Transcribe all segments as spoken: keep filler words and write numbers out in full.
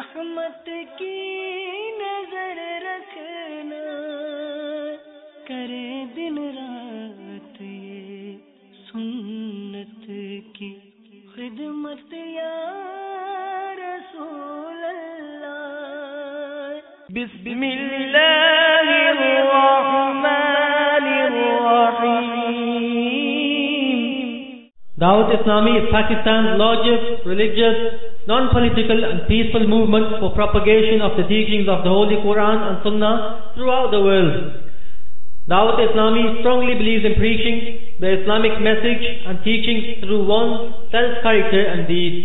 رحمت کی نظر رکھنا، کرے دن رات یہ سنت کی خدمت یا رسول اللہ۔ بسم اللہ الرحمن الرحیم۔ Dawat Islami is Pakistan's largest religious, non-political and peaceful movement for propagation of the teachings of the Holy Quran and Sunnah throughout the world. Dawat Islami strongly believes in preaching the Islamic message and teachings through one's self-character and deeds.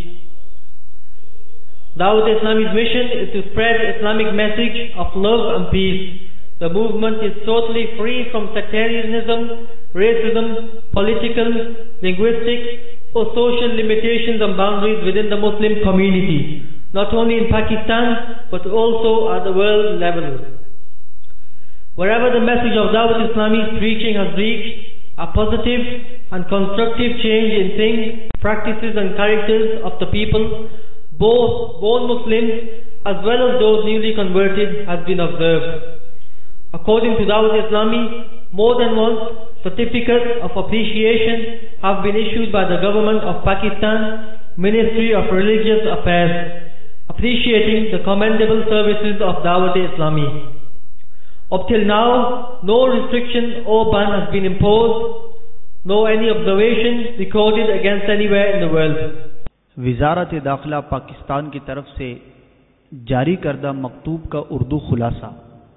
Dawat Islami's mission is to spread Islamic message of love and peace. The movement is totally free from sectarianism, racism, political, linguistic or social limitations and boundaries within the Muslim community, not only in Pakistan but also at the world level. Wherever the message of Dawat Islami's preaching has reached, a positive and constructive change in things, practices and characters of the people, both born Muslims as well as those newly converted, has been observed. According to Dawat Islami, more than once certificates of appreciation have been issued by the government of Pakistan, Ministry of Religious Affairs, appreciating the commendable services of Dawat Islami. Up till now, no restriction or ban has been imposed, nor any observation recorded against anywhere in the world. وزارت داخلہ پاکستان کی طرف سے جاری کردہ مکتوب کا اردو خلاصہ۔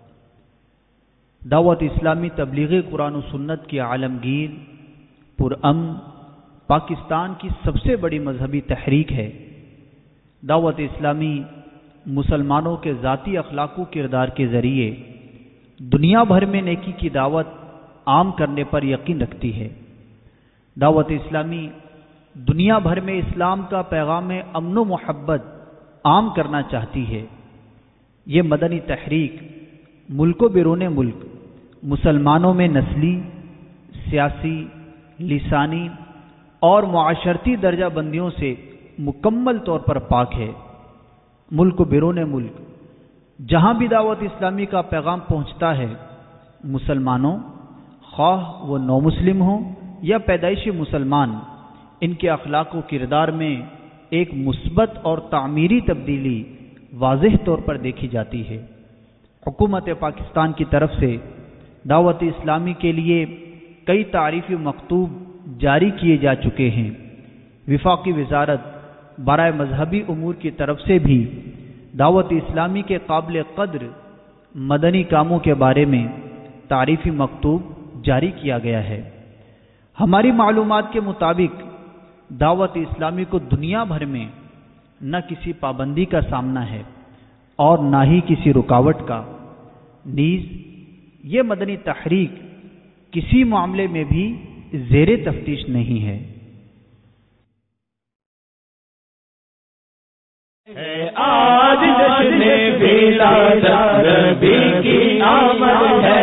دعوت اسلامی تبلیغ قرآن و سنت کی عالمگیر پرامن پاکستان کی سب سے بڑی مذہبی تحریک ہے۔ دعوت اسلامی مسلمانوں کے ذاتی اخلاق و کردار کے ذریعے دنیا بھر میں نیکی کی دعوت عام کرنے پر یقین رکھتی ہے۔ دعوت اسلامی دنیا بھر میں اسلام کا پیغام امن و محبت عام کرنا چاہتی ہے۔ یہ مدنی تحریک ملک و بیرون ملک مسلمانوں میں نسلی، سیاسی، لسانی اور معاشرتی درجہ بندیوں سے مکمل طور پر پاک ہے۔ ملک و بیرون ملک جہاں بھی دعوت اسلامی کا پیغام پہنچتا ہے، مسلمانوں خواہ وہ نو مسلم ہوں یا پیدائشی مسلمان، ان کے اخلاق و کردار میں ایک مثبت اور تعمیری تبدیلی واضح طور پر دیکھی جاتی ہے۔ حکومت پاکستان کی طرف سے دعوت اسلامی کے لیے کئی تعریفی مکتوب جاری کیے جا چکے ہیں۔ وفاقی وزارت برائے مذہبی امور کی طرف سے بھی دعوت اسلامی کے قابل قدر مدنی کاموں کے بارے میں تعریفی مکتوب جاری کیا گیا ہے۔ ہماری معلومات کے مطابق دعوت اسلامی کو دنیا بھر میں نہ کسی پابندی کا سامنا ہے اور نہ ہی کسی رکاوٹ کا، نیز یہ مدنی تحریک کسی معاملے میں بھی زیر تفتیش نہیں ہے۔ آج جشن ولادت نبی کی آمد ہے،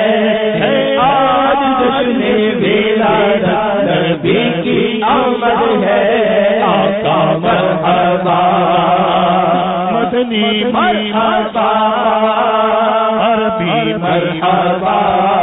آج جشن ولادت نبی کی آمد ہے، آقا مرحبا مدنی مرحبا عربی مرحبا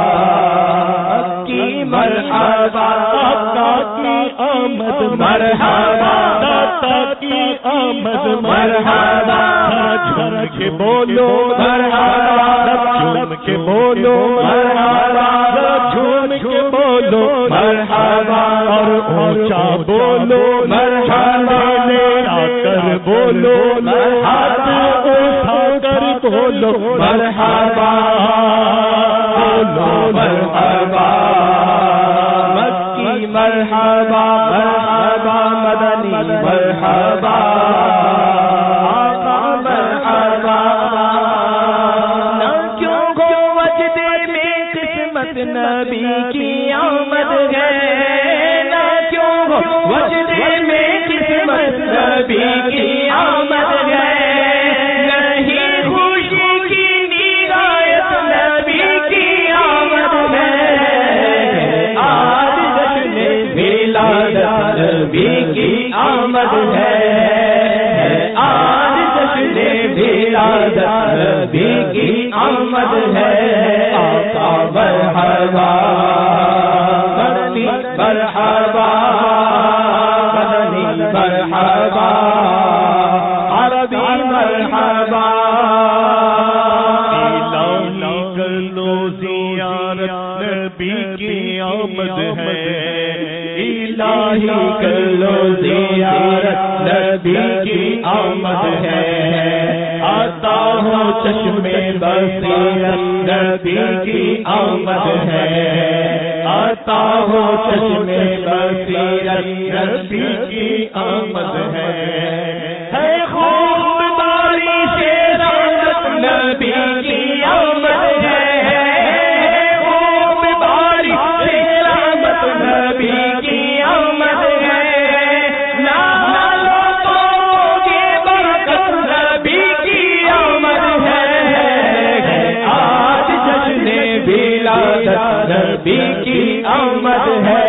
کی مرحبا آقا کی آمد مرحبا داتا کی آمد مرحبا جھوم کے بولو مرحبا جھوم کے بولو مرحبا جھوم کے بولو مرحبا اور اونچا بولو مرحبا آ کر بولو ہاتھ اٹھا کر بولو مرحبا بولو مرحبا مکی مرحبا مرحبا مدنی مرحبا آقا مرحبا نہ کیوں گو وجدے میں قسمت نبی کی آمد ہے، نہ کیوں گو وجدے میں قسمت نبی کی آمد ہے، نہیں خوشی کی نگاہت نبی کی آمد ہے، آج جشن ولادت نبی کی آمد ہے، آج جشن ولادت نبی کی آمد ہے آقا مرحبا مدنی مرحبا مدنی مرحبا عربی مرحبا الہی کر لو زیارت نبی کی آمد ہے الہی کر لو زیارت نبی کی آمد ہے آتا ہوں چشمے بصیرت نبی کی آمد ہے آتا ہوں چشمے بصیرت نبی کی آمد ہے ہے خوب باری سے رحمت نبی کی آمد ہے خوب باری سے رحمت نبی کی آمد ہے نالوں تو یہ برکت نبی کی آمد ہے آج جشن ولادت نبی کی آمد ہے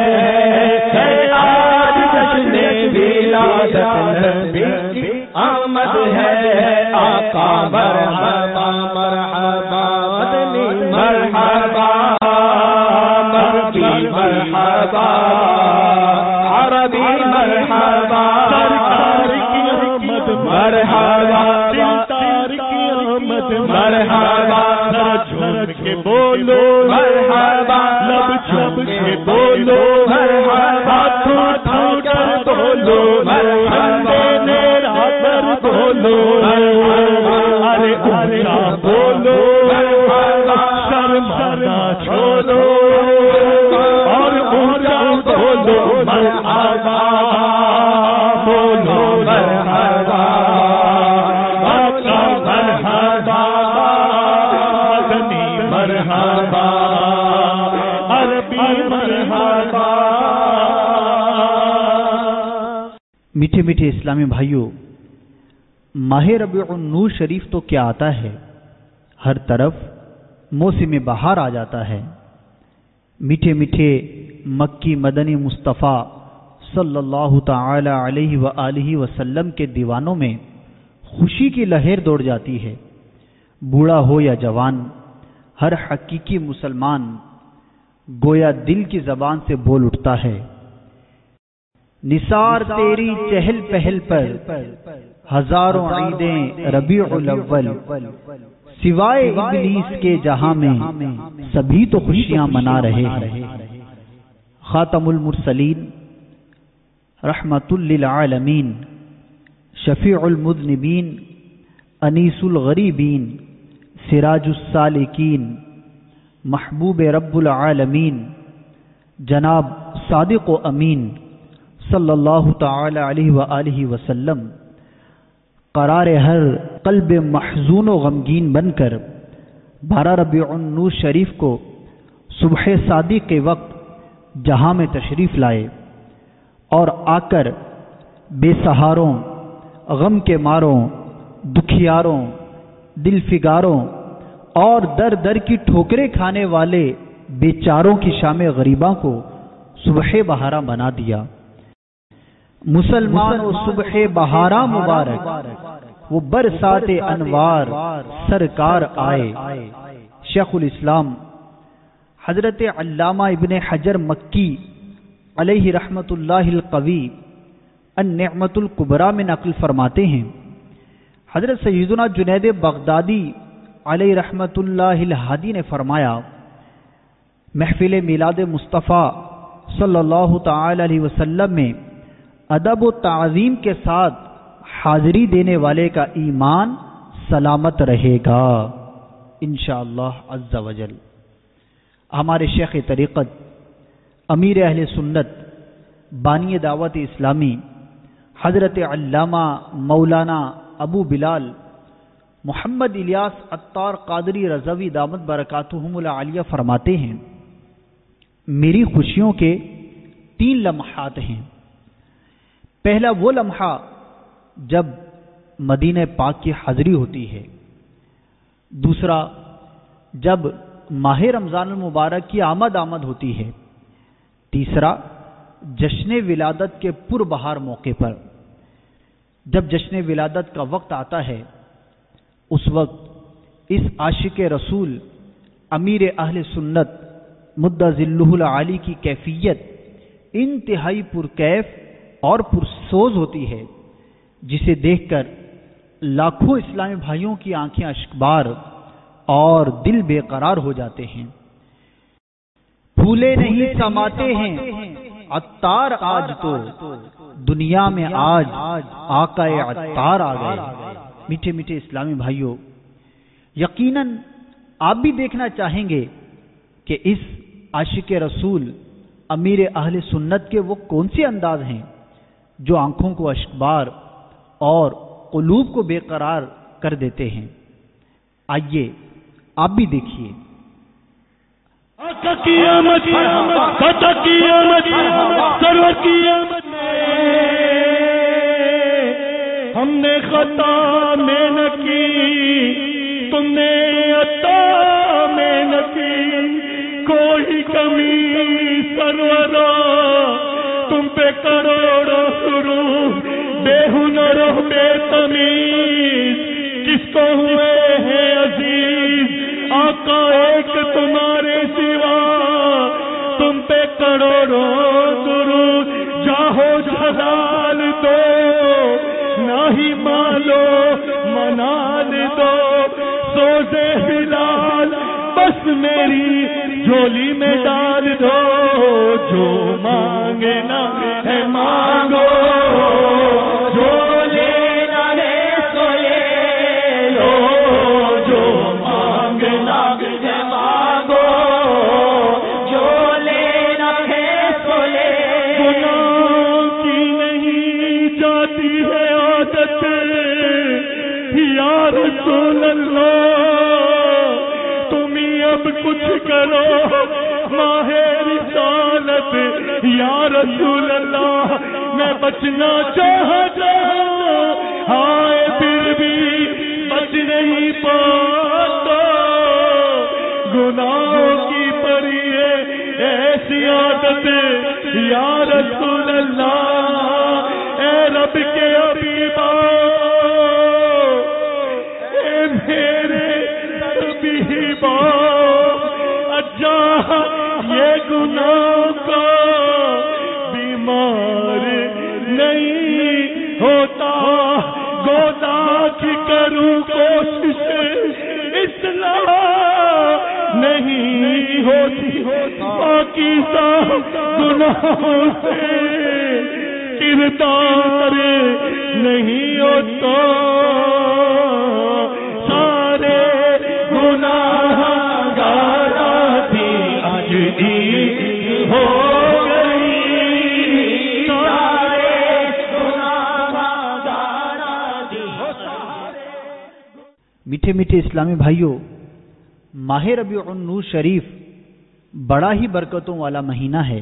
آج جشن ولادت نبی کی آمد ہے آقا مرحبا مرحبا مدنی مرحبا مکی مرحبا عربی مرحبا سرکار کی آمد مرحبا دلدار کی آمد مرحبا جھوم کے بولو مرحبا لب جھوم کے بولو مرحبا تھوڑا کر بولو مرحبا میرا در بولو ارے اونچا بولو شرمانا چھوڑو اور اونچا بولو مرحبا بولو مرحبا آقا مرحبا مدنی مرحبا عربی مرحبا. میٹھے میٹھے اسلامی بھائیوں، ماہ ربیع النور شریف تو کیا آتا ہے، ہر طرف موسم بہار آ جاتا ہے. میٹھے میٹھے مکی مدنی مصطفیٰ صلی اللہ تعالی علیہ وآلہ وسلم کے دیوانوں میں خوشی کی لہر دوڑ جاتی ہے. بوڑھا ہو یا جوان، ہر حقیقی مسلمان گویا دل کی زبان سے بول اٹھتا ہے، نثار تیری چہل پہل پر ہزاروں عیدیں ربیع الاول، سوائے ابلیس کے جہاں میں سبھی تو خوشیاں منا رہے ہیں. خاتم المرسلین، رحمت للعالمین، شفیع المذنبین، انیس الغریبین، سراج السالکین، محبوب رب العالمین، جناب صادق و امین صلی اللہ تعالی علیہ وآلہ وسلم قرار ہر قلب محزون و غمگین بن کر بارہ ربیع النور شریف کو صبح صادق کے وقت جہاں میں تشریف لائے اور آ کر بے سہاروں، غم کے ماروں، دکھیاروں، دل فگاروں اور در در کی ٹھوکریں کھانے والے بیچاروں کی شام غریباں کو صبح بہارا بنا دیا. مسلمان و صبح بہارا مبارک، وہ برسات انوار سرکار آئے. شیخ الاسلام حضرت علامہ ابن حجر مکی علیہ رحمت اللہ القوی النعمت الکبریٰ میں نقل فرماتے ہیں، حضرت سیدنا جنید بغدادی علیہ رحمت اللہ الہادی نے فرمایا، محفل میلاد مصطفیٰ صلی اللہ تعالی علیہ وسلم میں ادب و تعظیم کے ساتھ حاضری دینے والے کا ایمان سلامت رہے گا انشاءاللہ عز و جل. ہمارے شیخ طریقت، امیر اہل سنت، بانی دعوت اسلامی حضرت علامہ مولانا ابو بلال محمد الیاس عطار قادری رضوی دامت برکاتہم العالیہ فرماتے ہیں، میری خوشیوں کے تین لمحات ہیں. پہلا وہ لمحہ جب مدینہ پاک کی حاضری ہوتی ہے، دوسرا جب ماہ رمضان المبارک کی آمد آمد ہوتی ہے، تیسرا جشن ولادت کے پر بہار موقع پر. جب جشن ولادت کا وقت آتا ہے اس وقت اس عاشق رسول امیر اہل سنت مدہ ذلہ العالی کی کیفیت انتہائی پرکیف اور پرسوز ہوتی ہے، جسے دیکھ کر لاکھوں اسلامی بھائیوں کی آنکھیں اشکبار اور دل بے قرار ہو جاتے ہیں۔ پھولے نہیں سماتے ہیں عطار آج تو، دنیا میں آج آقا عطار آ گئے۔ میٹھے میٹھے اسلامی بھائیوں، یقیناً آپ بھی دیکھنا چاہیں گے کہ اس عاشق رسول امیر اہل سنت کے وہ کون سے انداز ہیں جو آنکھوں کو اشکبار اور قلوب کو بے قرار کر دیتے ہیں۔ آئیے آپ بھی دیکھیے۔ قیامت فتح قیامت سرور قیامت ہم نے خطا میں نہ کی، تم نے عطا میں نہ کی، کوئی کمی سرورا تم پہ کروڑوں سرور، بے ہنر و بے تمیز کس کو ہوئے ہیں عزیز، آقا ایک تمہارے سوا، تم پہ کروڑوں درود، جاہو جلال دو نہ ہی مالو منال دو، سوزے بلال بس میری جھولی میں ڈال دو، جو مانگے نا ہے مانگو، جو لینا ہے سو لے لو، جو مانگنا ہے مانگو، جو لینا ہے سو لے لو۔ گناہ کی نہیں جاتی ہے عادت یا رسول اللہ، تم ہی اب کچھ کرو ماہ رسالت یا رسول اللہ، میں بچنا چاہتا ہائے پھر بھی بچ نہیں پاتا، گناہوں کی پری ہے ایسی عادت یا رسول اللہ، اے رب کے حبیبا، اے میرے حبیبا، اجا یہ گناہ کا بیمار نہیں ہوتا، گودا کی کروں کوشش اصلاح نہیں ہوتی، پاکیزہ گناہوں سے کردار نہیں ہوتا، سارے گناہ گارا بھی آج دی ہو گئی، سارے گناہ گارا دی ہو۔ میٹھے میٹھے اسلامی بھائیوں، ماہ ربیع النور شریف بڑا ہی برکتوں والا مہینہ ہے۔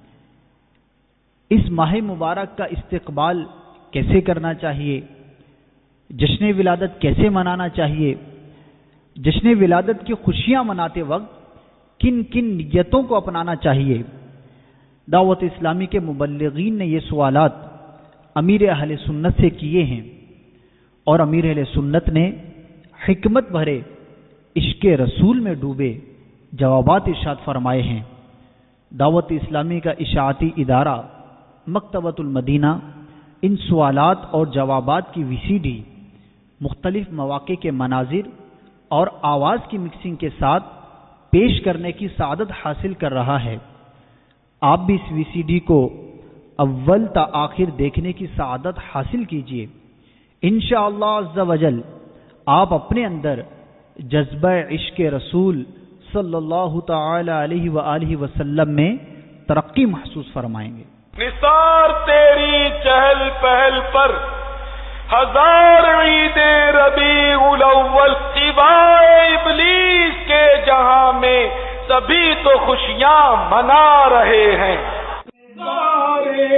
اس ماہ مبارک کا استقبال کیسے کرنا چاہیے، جشن ولادت کیسے منانا چاہیے، جشن ولادت کی خوشیاں مناتے وقت کن کن نیتوں کو اپنانا چاہیے، دعوت اسلامی کے مبلغین نے یہ سوالات امیر اہل سنت سے کیے ہیں، اور امیر اہل سنت نے حکمت بھرے عشق رسول میں ڈوبے جوابات ارشاد فرمائے ہیں۔ دعوت اسلامی کا اشاعتی ادارہ مکتبۃ المدینہ ان سوالات اور جوابات کی وی سی ڈی مختلف مواقع کے مناظر اور آواز کی مکسنگ کے ساتھ پیش کرنے کی سعادت حاصل کر رہا ہے۔ آپ بھی اس وی سی ڈی کو اول تا آخر دیکھنے کی سعادت حاصل کیجیے۔ انشاءاللہ عز و جل آپ اپنے اندر جذبہ عشق رسول صلی اللہ تعالی علیہ وآلہ وسلم میں ترقی محسوس فرمائیں گے۔ نثار تیری چہل پہل پر ہزار عیدیں ربیع الاول، سوائے ابلیس کے جہاں میں سبھی تو خوشیاں منا رہے ہیں۔ سارے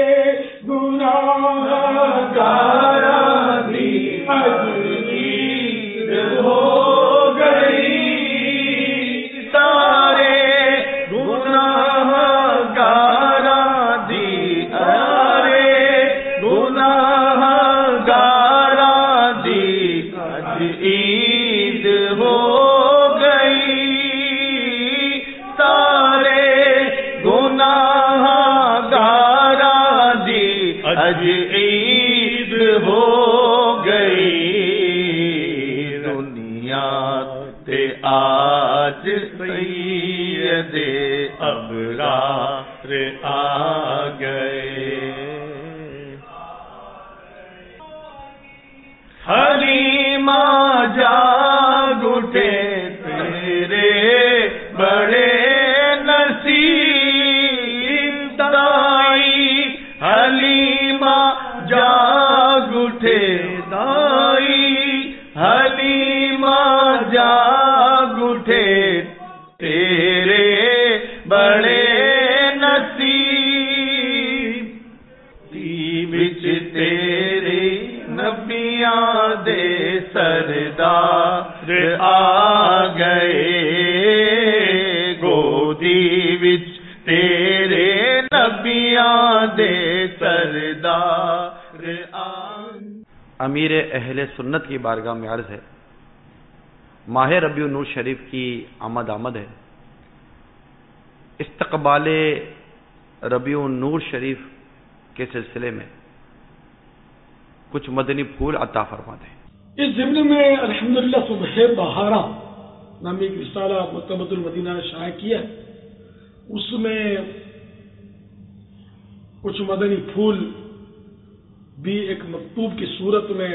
گناہ گاراں دی عید ہو گئی، سارے گناہ گاراں دی ارے گناہ گاراں دی عید اج عید ہو گئی دنیا تے آج سید ابرار آ گئے. حلیمہ جاگ اٹھے تیرے بڑے نصیب دائی. حلیمہ جاگ اٹھے دائی. حلیمہ جاگ اٹھے تیرے بڑے نصیب. دی وچ تیرے نبیاں دے سردار آ گئے. گودی وچ تیرے نبیاں دے سردار آ. امیر اہل سنت کی بارگاہ میں عرض ہے، ماہ ربیع النور شریف کی آمد آمد ہے. استقبال ربیع النور شریف کے سلسلے میں کچھ مدنی پھول عطا فرما دیں. اس ضمن میں الحمدللہ صبح بہارا نامی ایک رسالہ مکتبۃ المدینہ نے شائع کیا. اس میں کچھ مدنی پھول بھی ایک مکتوب کی صورت میں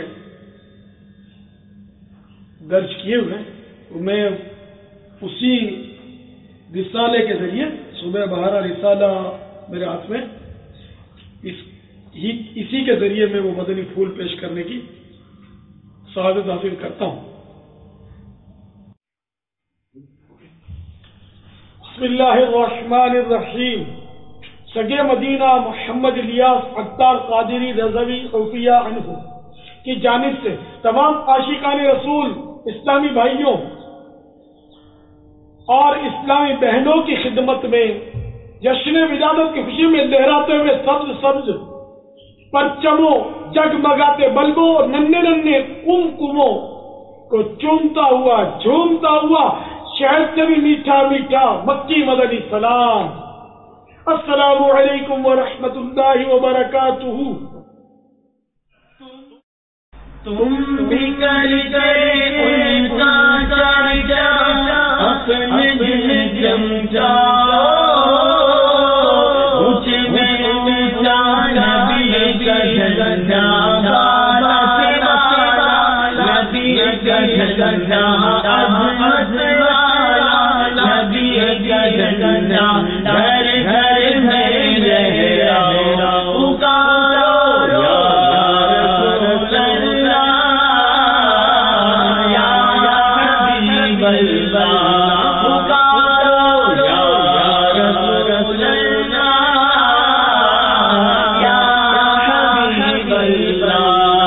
درج کیے ہوئے ہیں. میں اسی رسالے کے ذریعے صبح بہارا رسالہ میرے ہاتھ میں اس اسی کے ذریعے میں وہ مدنی پھول پیش کرنے کی سعادت حاصل کرتا ہوں. بسم اللہ الرحمن الرحیم. سگے مدینہ محمد الیاس عطار قادری رضوی عوفیہ عنہ کی جانب سے تمام عاشقان رسول اسلامی بھائیوں اور اسلامی بہنوں کی خدمت میں جشن ولادت کی خوشی میں لہراتے ہوئے سبز سبز پرچموں جگمگاتے بلبوں اور ننے ننے کمکموں کو چومتا ہوا جھومتا ہوا شہد سے بھی میٹھا میٹھا مکی مدنی سلام. السلام علیکم ورحمۃ اللہ وبرکاتہ. تم بھی کر گئے ان کا چرچا اپنے دل جم جاؤ. مجھ میں اونچا نبی کا جھنڈا نبی کا جھنڈا نبی کا جھنڈا گھر گھر میں لہرا پکارو یا حبیب اللہ پکارو یا رسول اللہ یا حبیب اللہ.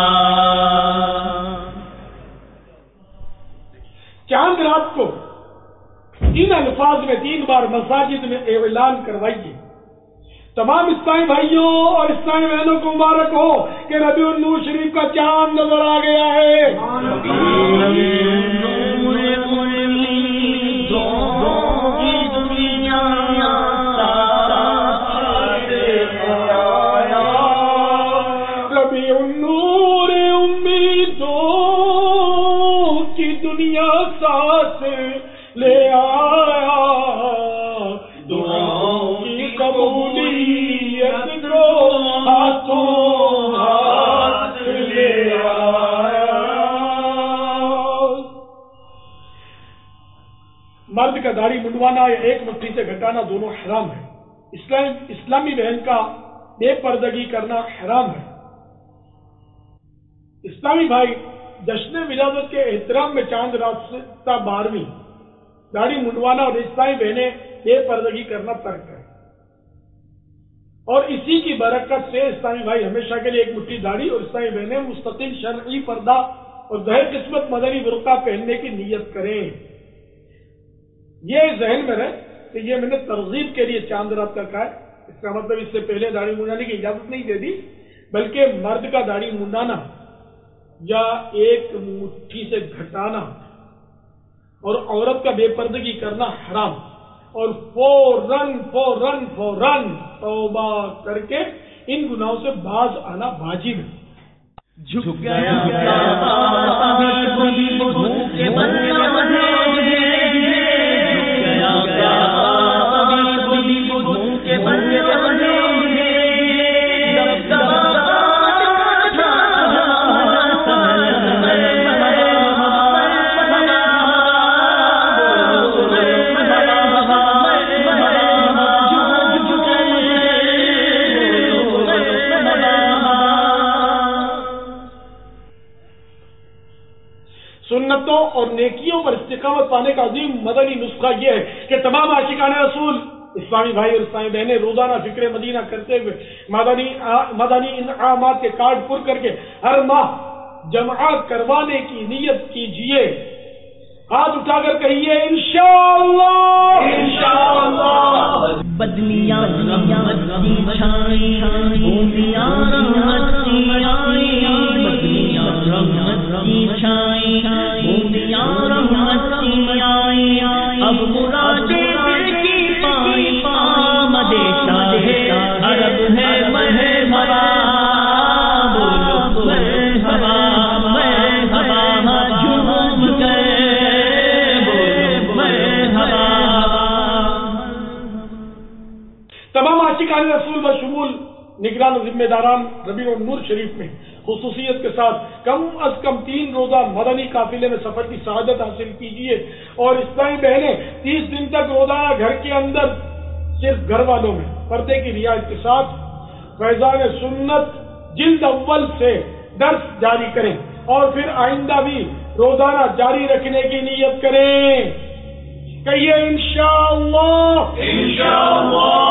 چاند رات کو ان الفاظ میں تین بار مساجد میں اعلان کروائیے. تمام اسلامی بھائیوں اور اسلامی بہنوں کو مبارک ہو کہ ربیع النور شریف کا چاند نظر آ گیا ہے. ربیع النور امیدوں کی دنیا ساتھ لے آیا. دعاؤں کی قبولیت کو ہاتھوں ہاتھ لے آیا. مرد کا داڑھی منڈوانا یا ایک مٹھی سے گھٹانا دونوں حرام ہے. اسلام اسلامی بہن کا بے پردگی کرنا حرام ہے. اسلامی بھائی جشن ولادت کے احترام میں چاند رات سے تا بارہویں داڑھی منڈوانا اور اسلامی بہنیں بے پردگی کرنا ترک ہے. اور اسی کی برکت سے اسلامی بھائی ہمیشہ کے لیے ایک مٹھی داڑھی اور اسلامی بہنیں مستقل شرعی پردہ اور ظاہر قسمت مدنی برقع پہننے کی نیت کریں. یہ ذہن میں رہے کہ یہ میں نے ترغیب کے لیے چاند رات کا کہا ہے. اس کا مطلب اس سے پہلے داڑھی منڈانے کی اجازت نہیں دے دی، بلکہ مرد کا داڑھی منڈانا یا ایک مٹھی سے گھٹانا اور عورت کا بے پردگی کرنا حرام. اور فوراً فوراً فوراً توبہ کر کے ان گناہوں سے باز آنا واجب ہے. جھک گیا کے سنتوں اور نیکیوں پر استقامت پانے کا عظیم مدنی نسخہ یہ ہے کہ تمام عاشقان رسول، اسلامی بھائی اور اسلامی بہنیں روزانہ فکر مدینہ کرتے ہوئے مدنی مدنی انعامات کے کارڈ پر کر کے ہر ماہ جمعات کروانے کی نیت کیجیے. ہاتھ اٹھا کر کہیے انشاءاللہ انشاءاللہ. بدلیاں رحمتی چھائی بوندیاں رحمتی آئی، بدلیاں رحمتی چھائی بوندیاں رحمتی آئی. اب مرادیں دل کی پائی آمد شاہ عرب ہے مرحبا، بولو مرحبا مرحبا جھوم کر تمام عاشقان رسول بشمول نگران ذمہ داران ربیع النور شریف میں خصوصیت کے ساتھ کم از کم تین روزہ مدنی قافلے میں سفر کی سعادت حاصل کیجیے. اور اسلامی بہنیں تیس دن تک روزانہ گھر کے اندر صرف گھر والوں میں پردے کی رعایت کے ساتھ فیضان سنت جلد اول سے درس جاری کریں اور پھر آئندہ بھی روزانہ جاری رکھنے کی نیت کریں. کہیے انشاءاللہ انشاءاللہ.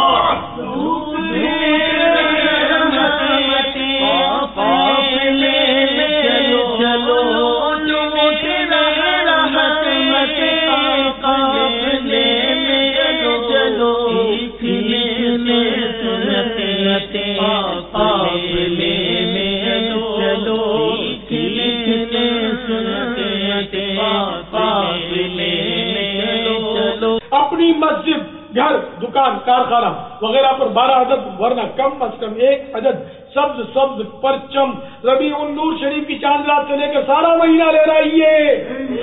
اپنی مسجد، گھر، دکان، کارخانہ وغیرہ پر بارہ عدد ورنہ کم از کم ایک عدد سبز سبز پرچم ربیع النور شریف کی چاند رات سے لے کر سارا مہینہ لے رہیے.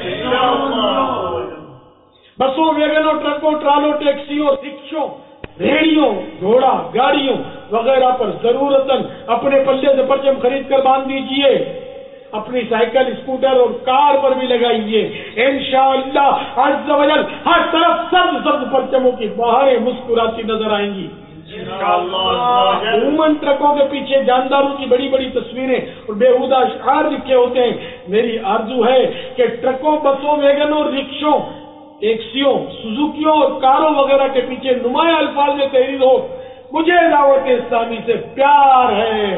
بسوں، ویگنوں، ٹرکوں، ٹرالوں، ٹیکسیوں، رکشوں، ریڑیوں، گھوڑا گاڑیوں وغیرہ پر ضرورتاً اپنے پلے سے پرچم خرید کر باندھ دیجیے. اپنی سائیکل، اسکوٹر اور کار پر بھی لگائیے. انشاءاللہ عز و جل ہر طرف سبز سبز پرچموں کی بہاریں مسکراتی نظر آئیں گی. عموماً ٹرکوں کے پیچھے جانداروں کی بڑی بڑی تصویریں اور بےہودہ اشعار لکھے ہوتے ہیں. میری آرزو ہے کہ ٹرکوں، بسوں، ویگنوں، رکشوں، ٹیکسیوں، سوزوکیوں اور کاروں وغیرہ کے پیچھے نمایاں الفاظ میں تحریر ہو، مجھے دعوت اسلامی سے پیار ہے.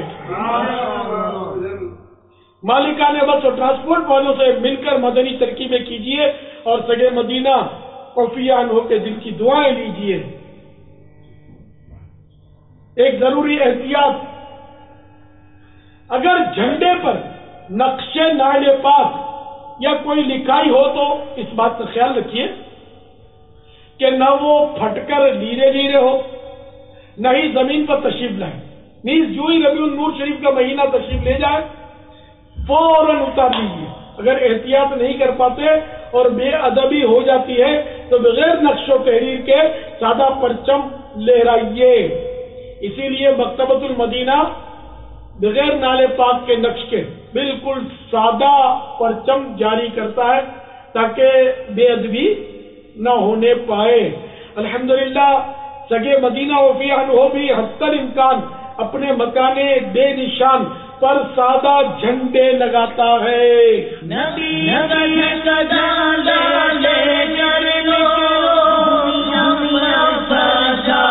مالکان بس اور ٹرانسپورٹ والوں سے مل کر مدنی ترکیبیں کیجیے اور سگے مدینہ عفیان ہو کے دل کی دعائیں لیجیے. ایک ضروری احتیاط، اگر جھنڈے پر نقش نائل پاک یا کوئی لکھائی ہو تو اس بات کا خیال رکھیے کہ نہ وہ پھٹ کر لیرے لیرے ہو، نہ ہی زمین پر تشریف لائے. نیز جو ہی ربیع النور شریف کا مہینہ تشریف لے جائے فوراً اتار لیجیے. اگر احتیاط نہیں کر پاتے اور بے ادبی ہو جاتی ہے تو بغیر نقش و تحریر کے سادہ پرچم لہرائیے. اسی لیے مکتبۃ المدینہ بغیر نالے پاک کے نقش کے بالکل سادہ پرچم جاری کرتا ہے تاکہ بے ادبی نہ ہونے پائے. الحمدللہ سگے مدینہ وفیان ہو بھی حتی الامکان اپنے مکانے بے نشان پر سادہ جھنڈے لگاتا ہے. نبی کا ڈانڈا لے کر نکلو دنیا سجا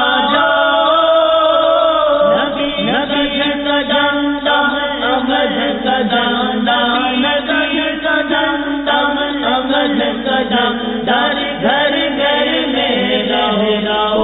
جاؤ. نبی کا ڈانڈا احمد کا ڈانڈا، نبی کا ڈانڈا احمد کا ڈانڈا، گھر گھر میں رہو رہو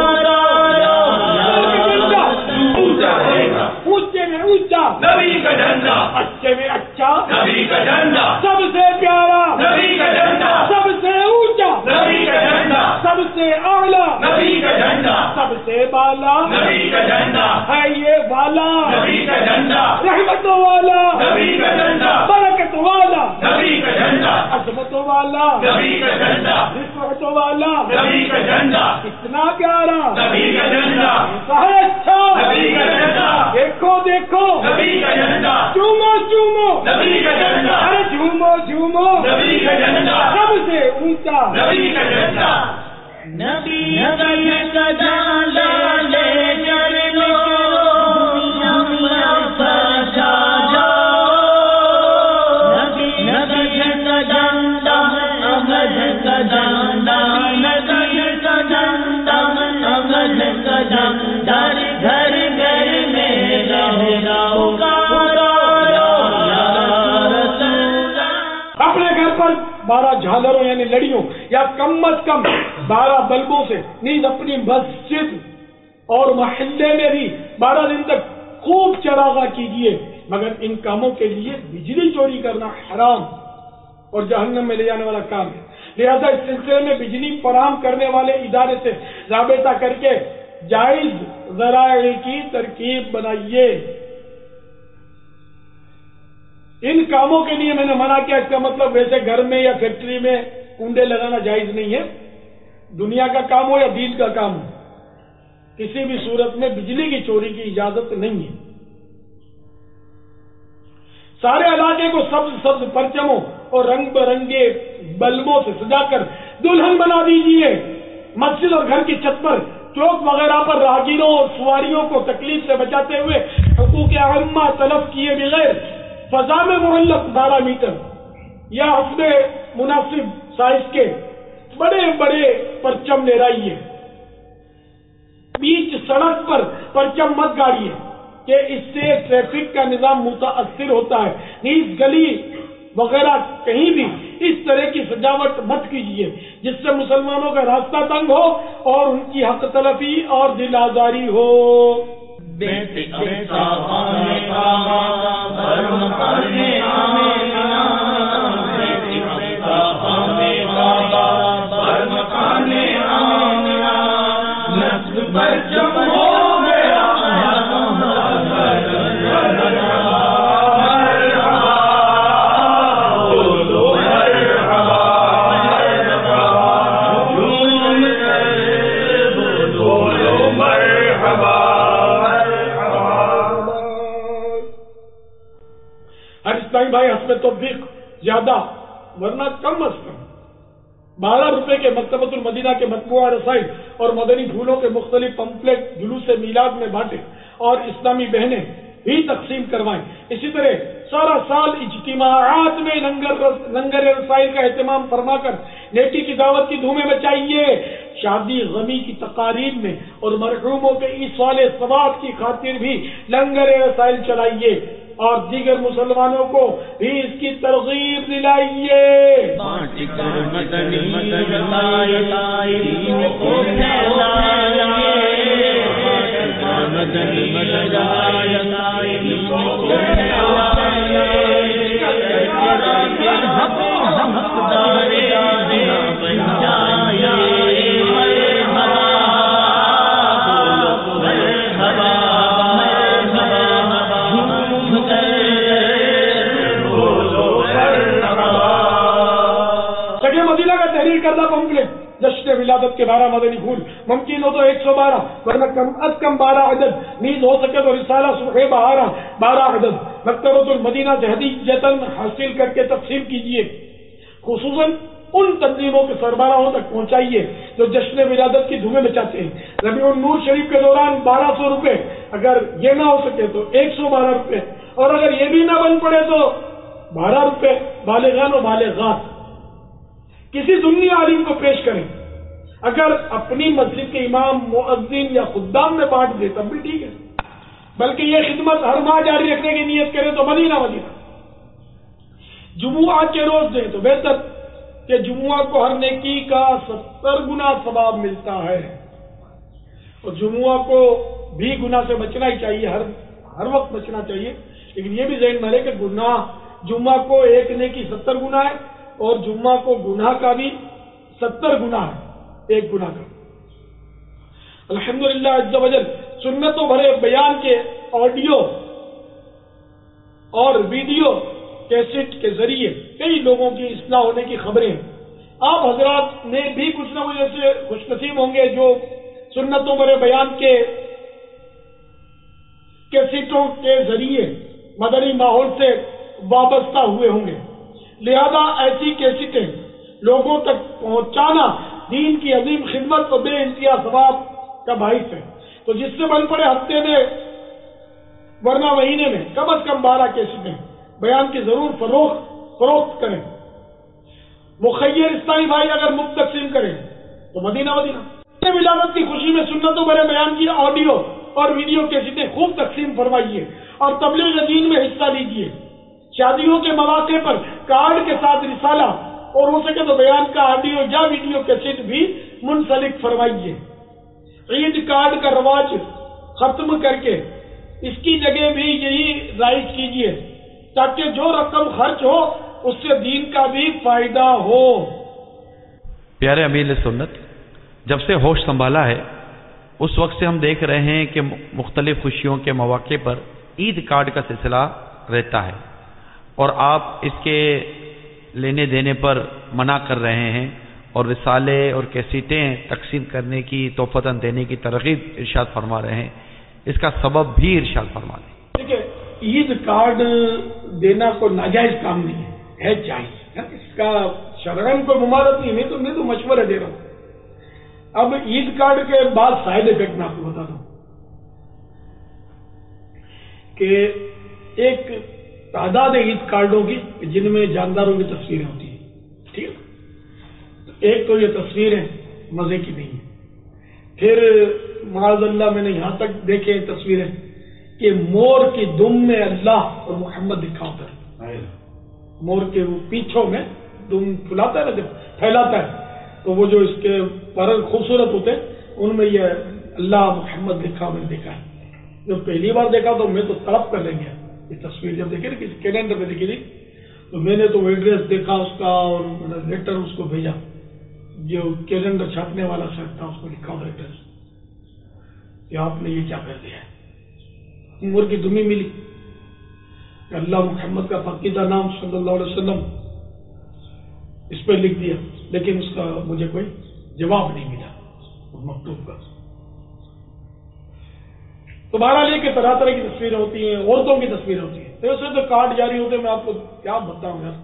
نبی کا جھنڈا، اچھے میں اچھا نبی کا جھنڈا، سب سے پیارا نبی کا جھنڈا، سب سے اونچا نبی کا جھنڈا، سب سے اعلیٰ نبی کا جھنڈا، سب سے بالا نبی کا جھنڈا ہے یہ والا نبی کا جھنڈا، رحمتوں والا نبی کا جھنڈا، برکت والا نبی کا جھنڈا، عظمتوں والا نبی کا جھنڈا، رفعتوں والا نبی کا جھنڈا، اتنا پیارا نبی کا جھنڈا، ہے اچھا نبی کا جھنڈا، دیکھو دیکھو نبی کا جھنڈا، چومو چومو نبی کا جھنڈا، ارے جھومو جھومو نبی کا جھنڈا، سب سے اونچا نبی کا جھنڈا، نبی کا جھنڈا لے چلو دنیا پر چھا جاؤ، نبی کا جھنڈا احمد کا جھنڈا، نبی کا جھنڈا احمد کا جھنڈا، گھر گھر میں رہو اپنے گھر پر بارہ جھالروں یعنی لڑیوں یا کم از کم بارہ بلبوں سے نیز اپنی مسجد اور محلے میں بھی بارہ دن تک خوب چراغا کیجیے، مگر ان کاموں کے لیے بجلی چوری کرنا حرام اور جہنم میں لے جانے والا کام ہے۔ لہذا اس سلسلے میں بجلی فراہم کرنے والے ادارے سے رابطہ کر کے جائز ذرائع کی ترکیب بنائیے۔ ان کاموں کے لیے میں نے منع کیا، اس کا مطلب ویسے گھر میں یا فیکٹری میں کنڈے لگانا جائز نہیں ہے، دنیا کا کام ہو یا دین کا کام ہو، کسی بھی صورت میں بجلی کی چوری کی اجازت نہیں ہے۔ سارے علاقے کو سبز سبز پرچموں اور رنگ برنگے بلبوں سے سجا کر دلہن بنا دیجیے۔ مسجد اور گھر کی چھت پر، چوک وغیرہ پر راہگیروں اور سواریوں کو تکلیف سے بچاتے ہوئے حقوق عامہ تلف کیے بغیر فضا میں معلق بارہ میٹر یا حسب مناسب سائز کے بڑے بڑے پرچم لہرائیے۔ بیچ سڑک پر پرچم مت گاڑیے کہ اس سے ٹریفک کا نظام متاثر ہوتا ہے۔ نیز گلی وغیرہ کہیں بھی اس طرح کی سجاوٹ مت کیجیے جس سے مسلمانوں کا راستہ تنگ ہو اور ان کی حق تلفی اور دل آزاری ہو۔ بھائی حسب توفیق زیادہ ورنہ کم از کم بارہ روپے کے مکتبۃ المدینہ کے مطبوعہ رسائل اور مدنی پھولوں کے مختلف پمفلٹ جلوس میلاد میں بانٹے اور اسلامی بہنیں بھی تقسیم کروائیں۔ اسی طرح سارا سال اجتماعات میں لنگر لنگر رسائل کا اہتمام فرما کر نیکی کی دعوت کی دھومیں مچائیے۔ شادی غمی کی تقاریب میں اور مرحوموں کے ایصال ثواب کی خاطر بھی لنگر رسائل چلائیے اور دیگر مسلمانوں کو بھی اس کی ترغیب دلائیے۔ مدینہ کا تحریر کردہ پمفلٹ جشن ولادت کے بارہ مدنی پھول، ممکن ہو تو ایک سو بارہ ورنہ کم از کم بارہ عدد، نیز ہو سکے تو رسالہ صبح بہارہ بارہ عدد مکتبۃ المدینہ سے ہدیۃً حاصل کر کے تقسیم کیجیے۔ خصوصاً ان تنظیموں کے سربراہوں تک پہنچائیے جو جشن ولادت کی دھومیں مچاتے ہیں۔ ربیع النور شریف کے دوران بارہ سو روپے، اگر یہ نہ ہو سکے تو ایک سو بارہ روپے، اور اگر یہ بھی نہ بن پڑے تو بارہ روپے بالغان و بالغات کسی سنی عالم کو پیش کریں۔ اگر اپنی مسجد کے امام، مؤذن یا خدام میں بانٹ دے تب بھی ٹھیک ہے، بلکہ یہ خدمت ہر ماہ جاری رکھنے کی نیت کرے تو مدینہ مدینہ جمعہ کے روز دیں تو بہتر کہ جمعہ کو ہر نیکی کا ستر گنا ثواب ملتا ہے، اور جمعہ کو بھی گناہ سے بچنا ہی چاہیے، ہر ہر وقت بچنا چاہیے، لیکن یہ بھی ذہن میں رہے کہ گناہ جمعہ کو ایک نیکی ستر گنا ہے اور جمعہ کو گناہ کا بھی ستر گنا ہے، ایک گناہ کا۔ الحمدللہ عز و جل سنتوں بھرے بیان کے آڈیو اور ویڈیو کیسٹ کے ذریعے کئی لوگوں کی اصلاح ہونے کی خبریں ہیں. آپ حضرات میں بھی کچھ نہ کچھ ایسے خوش نصیب ہوں گے جو سنتوں برے بیان کے کیسٹوں کے ذریعے مدنی ماحول سے وابستہ ہوئے ہوں گے. لہذا ایسی کیسٹیں لوگوں تک پہنچانا دین کی عظیم خدمت اور بے انتہا ثواب کا باعث ہے. تو جس سے بن پڑے ہفتے میں ورنہ مہینے میں کم از کم بارہ کیسٹیں بیان کی ضرور فروخت فروخت کریں. مخیر اسلامی بھائی اگر مفت تقسیم کریں تو مدینہ مدینہ. ولادت کی خوشی میں سنتوں برے بیان کی آڈیو اور ویڈیو کیسٹیں خوب تقسیم فرمائیے اور تبلیغ دین میں حصہ لیجیے. شادیوں کے مواقع پر کارڈ کے ساتھ رسالہ اور ہو سکے تو بیان کا آڈیو یا ویڈیو کیسٹ بھی منسلک فرمائیے. عید کارڈ کا رواج ختم کر کے اس کی جگہ بھی یہی رائج کیجیے تاکہ جو رقم خرچ ہو اس سے دین کا بھی فائدہ ہو. پیارے امیر سنت، جب سے ہوش سنبھالا ہے اس وقت سے ہم دیکھ رہے ہیں کہ مختلف خوشیوں کے مواقع پر عید کارڈ کا سلسلہ رہتا ہے اور آپ اس کے لینے دینے پر منع کر رہے ہیں اور رسالے اور کیسٹیں تقسیم کرنے کی تحفتاً دینے کی ترغیب ارشاد فرما رہے ہیں. اس کا سبب بھی ارشاد فرما دیں. دیکھیے، عید کارڈ دینا کوئی ناجائز کام نہیں ہے، ہے جائز. اس کا شرعاً کوئی ممانعت نہیں. میں تو میں تو مشورہ دے رہا ہوں. اب عید کارڈ کے بعد سائڈ افیکٹ میں آپ کو بتا دوں کہ ایک تعداد ہے عید کارڈوں کی جن میں جانداروں کی تصویریں ہوتی ہیں. ٹھیک ہے، ایک تو یہ تصویریں مزے کی نہیں ہے. پھر معاذ اللہ میں نے یہاں تک دیکھے تصویریں کہ مور کی دم میں اللہ اور محمد لکھا ہوتا ہے. مور کے وہ پیچھوں میں دم پھلاتا ہے نا، جب پھیلاتا ہے تو وہ جو اس کے پر خوبصورت ہوتے ہیں ان میں یہ اللہ محمد لکھا میں نے دیکھا ہے. جب پہلی بار دیکھا تو میں تو تڑپ کر لیں گے. یہ تصویر جب دیکھے نا کسی کیلنڈر میں دیکھی تھی تو میں نے تو ایڈریس دیکھا اس کا اور میں نے لیٹر اس کو بھیجا. جو کیلنڈر چھاپنے والا شخص تھا اس کو لکھا ہوا ایڈریس کہ آپ نے یہ کیا کر دیا ہے. عمر کی دمی ملی کہ اللہ محمد کا فقیدہ نام صلی اللہ علیہ وسلم اس پہ لکھ دیا، لیکن اس کا مجھے کوئی جواب نہیں ملا اس مکتوب کا. تو بہرحال یہ کہ طرح طرح کی تصویریں ہوتی ہیں، عورتوں کی تصویریں ہوتی ہیں. تو اسے تو کارڈ جاری ہوتے ہیں. میں آپ کو کیا بتاؤں یار،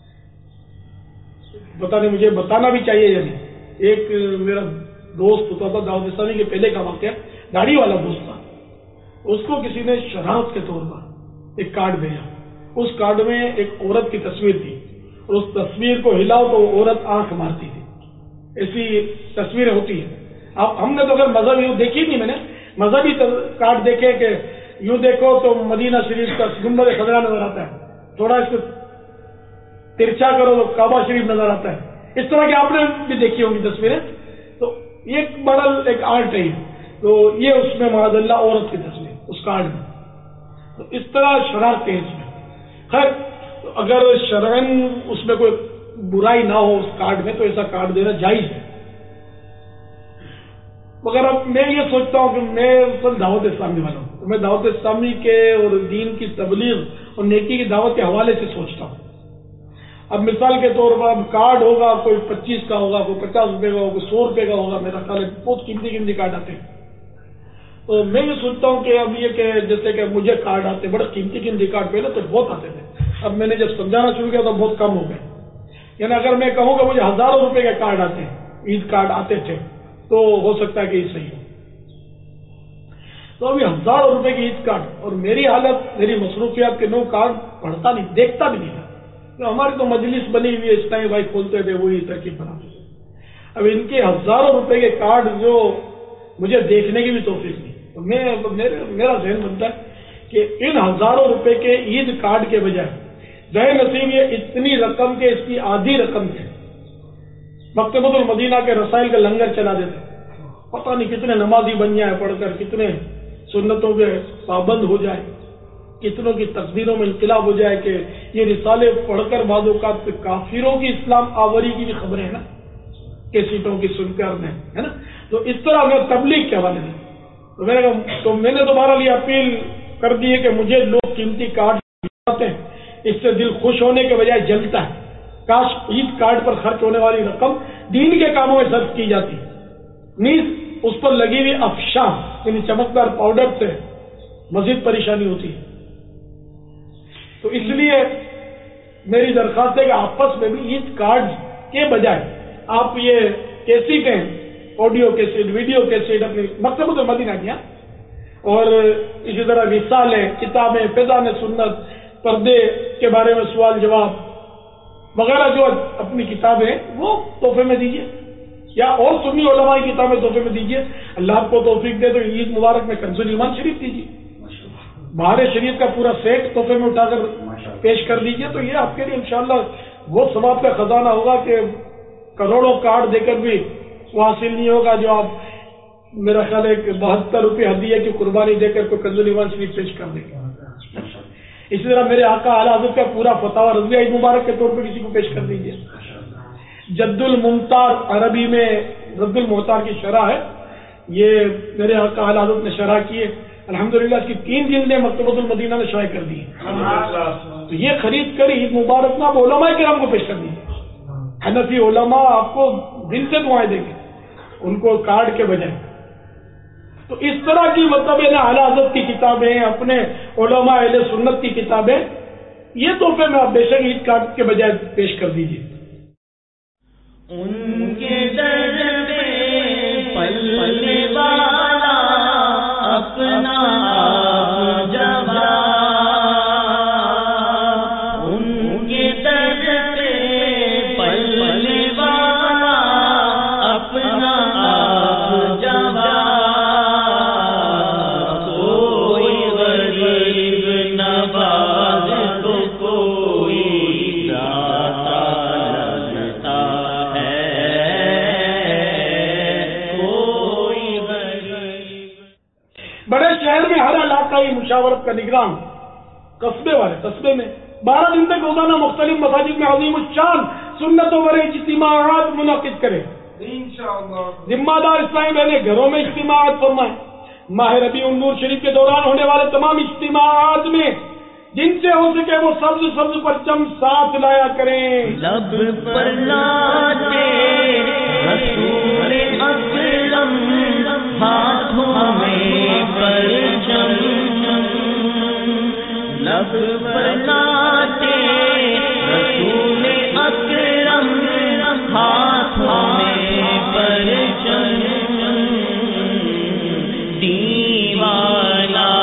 پتا نہیں مجھے بتانا بھی چاہیے یا نہیں. ایک میرا دوست ہوتا تھا دعوت اسلامی کے پہلے کا واقعہ، داڑھی والا دوست تھا. اس کو کسی نے شرارت کے طور پر ایک کارڈ بھیجا. اس کارڈ میں ایک عورت کی تصویر تھی اور اس تصویر کو ہلاؤ تو عورت آنکھ مارتی تھی. ایسی تصویریں ہوتی ہیں. اب ہم نے تو اگر مذہب یوں دیکھی نہیں، میں نے مذہبی کارڈ دیکھے کہ یوں دیکھو تو مدینہ شریف کا گنبد خضرا نظر آتا ہے، تھوڑا اس کو ترچھا کرو تو کعبہ شریف نظر آتا ہے. اس طرح کی آپ نے بھی دیکھی ہوں گی تصویریں. تو ایک بڑا ایک آرٹ ہے. تو یہ اس میں معاذ اللہ عورت کی تصویر اس کارڈ میں. تو اس طرح شرارتیں ہیں اس میں. خیر، تو اگر شرعاً اس میں کوئی برائی نہ ہو اس کارڈ میں تو ایسا کارڈ دینا جائز ہے. مگر اب میں یہ سوچتا ہوں کہ میں اصل دعوت اسلامی والا ہوں، تو میں دعوت اسلامی کے اور دین کی تبلیغ اور نیکی کی دعوت کے حوالے سے سوچتا ہوں. اب مثال کے طور پر اب کارڈ ہوگا، کوئی پچیس کا ہوگا، کوئی پچاس روپے کا ہوگا، کوئی سو روپے کا ہوگا. میرا خیال ہے بہت قیمتی قیمتی کارڈ آتے ہیں. تو میں یہ سوچتا ہوں کہ اب یہ کہ جیسے کہ مجھے کارڈ آتے بڑے قیمتی قیمتی کارڈ پہلے تو بہت آتے تھے. اب میں نے جب سمجھانا شروع کیا تو بہت کم ہو گئے. یعنی اگر میں کہوں کہ مجھے ہزاروں روپے کے کارڈ آتے ہیں، عید کارڈ آتے تھے، تو ہو سکتا ہے کہ یہ صحیح ہو. تو ابھی ہزاروں روپے کی عید کارڈ اور میری حالت، میری مصروفیات کے نو کارڈ پڑھتا نہیں، دیکھتا بھی نہیں. تو ہماری تو مجلس بنی ہوئی ہے، اس ٹائم بھائی کھولتے تھے وہی ترکیب بناتے تھے. اب ان کے ہزاروں روپے کے کارڈ جو مجھے دیکھنے کی بھی توفیق نہیں. تو میں میرا ذہن بنتا ہے کہ ان ہزاروں روپے کے عید کارڈ کے بجائے ذہن نصیب یہ اتنی رقم کے اس کی آدھی رقم سے مکتبۃ المدینہ کے رسائل کا لنگر چلا دیتے. پتہ نہیں کتنے نمازی بن جائیں پڑھ کر، کتنے سنتوں کے پابند ہو جائے، کتنوں کی تقدیروں میں انقلاب ہو جائے کہ یہ رسالے پڑھ کر بعض اوقات پہ کافروں کی اسلام آوری کی بھی خبریں ہیں نا، کیسٹوں کی سن کر ہے نا. تو اس طرح اگر تبلیغ کے حوالے سے تو میں نے تو میں نے دوبارہ یہ اپیل کر دی ہے کہ مجھے لوگ قیمتی کارڈ دیتے ہیں، اس سے دل خوش ہونے کے بجائے جلتا ہے. کاش عید کارڈ پر خرچ ہونے والی رقم دین کے کاموں میں صرف کی جاتی. نیز اس پر لگی ہوئی افشاں یعنی چمکدار پاؤڈر سے مزید پریشانی ہوتی ہے. تو اس لیے میری درخواست ہے کہ آپس میں بھی عید کارڈ کے بجائے آپ یہ کیسٹیں، آڈیو کیسٹ، ویڈیو کیسٹ اپنی مکتبۃ المدینہ کیا، اور اسی طرح رسالے، کتابیں، فیضان سنت، پردے کے بارے میں سوال جواب وغیرہ جو اپنی کتابیں وہ تحفے میں دیجیے، یا اور سنی علماء کی کتابیں تحفے میں دیجیے. اللہ آپ کو توفیق دے تو عید مبارک میں کنز الایمان شریف دیجیے، بہار شریف کا پورا سیٹ تحفے میں اٹھا کر پیش کر دیجیے. تو یہ آپ کے لیے انشاءاللہ وہ ثواب کا خزانہ ہوگا کہ کروڑوں کارڈ دے کر بھی وہ حاصل نہیں ہوگا جو آپ میرا خیال ہے کہ بہتر روپے ہدیہ کی قربانی دے کر کوئی کنز الایمان شریف پیش کر دے گا. اسی طرح میرے آقا اعلیٰ حضرت کا پورا فتاوی رضویہ عید مبارک کے طور پہ کسی کو پیش کر دیجیے. جد الممتار عربی میں رد المحتار کی شرح ہے، یہ میرے آقا اعلیٰ حضرت نے شرح کی ہے. الحمدللہ اس کی تین جلدیں مکتبۃ المدینہ نے شائع کر دی. تو یہ خرید کر عید مبارک میں آپ علماء کرام کو پیش کر دیجیے. حنفی علماء آپ کو دل سے دعائیں دیں گے ان کو کارڈ کے بجائے. تو اس طرح کی مطلب ہے نا اعلیٰ حضرت کی کتابیں، اپنے علماء اہل سنت کی کتابیں، یہ تحفے میں آپ بے شک عید کارڈ کے بجائے پیش کر دیجیے. ان کے در پہ پلنے والا اپنا جبا، ان کے در پہ پلنے والا اپنا جبا، کوئی غریب نواز تو کوئی داتا لگتا بڑے شہر میں ہر علاقائی مشاورت کا نگران قصبے والے قصبے میں بارہ دن تک روزانہ مختلف مساجد میں عظیم الشان سنتوں پر اجتماعات منعقد کرے. ذمہ دار اسلامی بہنیں گھروں میں اجتماعات فرمائیں. ماہ ربیع النور شریف کے دوران ہونے والے تمام اجتماعات میں جن سے ہو سکے وہ سبز سبز پرچم ساتھ لایا کریں. لب پر لاتے رسول اکرم، ہاتھوں میں پرچم، لب پر لاتے رسول اکرم، ہاتھوں میں پرچم، دیوانا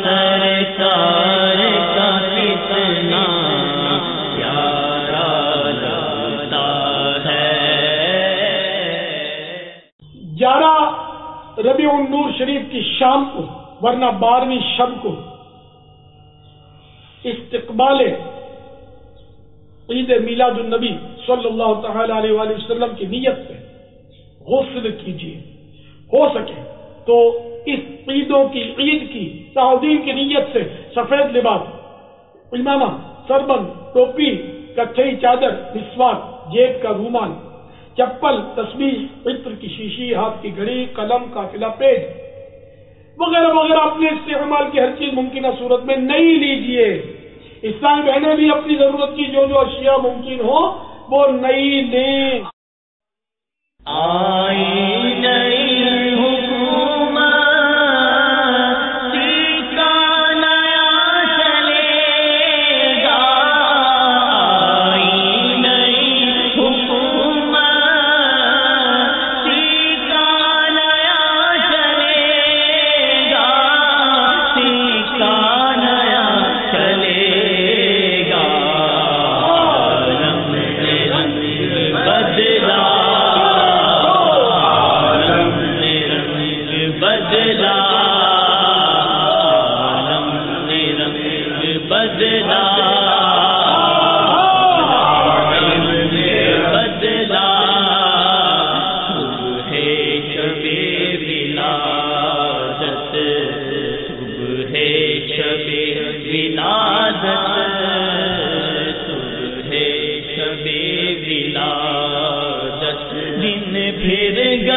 سرکار کا کتنا پیارا لگتا ہے. گیارہ ربیع النور شریف کی شام کو ورنہ بارہویں شب کو استقبال عید میلاد النبی صلی اللہ تعالی علیہ وآلہ وسلم کی نیت سے غسل کیجیے. ہو سکے تو اس عیدوں کی عید کی تعظیم کی نیت سے سفید لباس، امامہ، سربند، ٹوپی، کتھئی چادر، مسواک، جیب کا رومال، چپل، تسبیح، عطر کی شیشی، ہاتھ کی گھڑی، قلم، قافلہ پیج وغیرہ وغیرہ اپنے استعمال کی ہر چیز ممکنہ صورت میں نہیں لیجیے. اسلامی بہنیں بھی اپنی ضرورت کی جو جو اشیاء ممکن ہو وہ نئی لیں. آئی نئی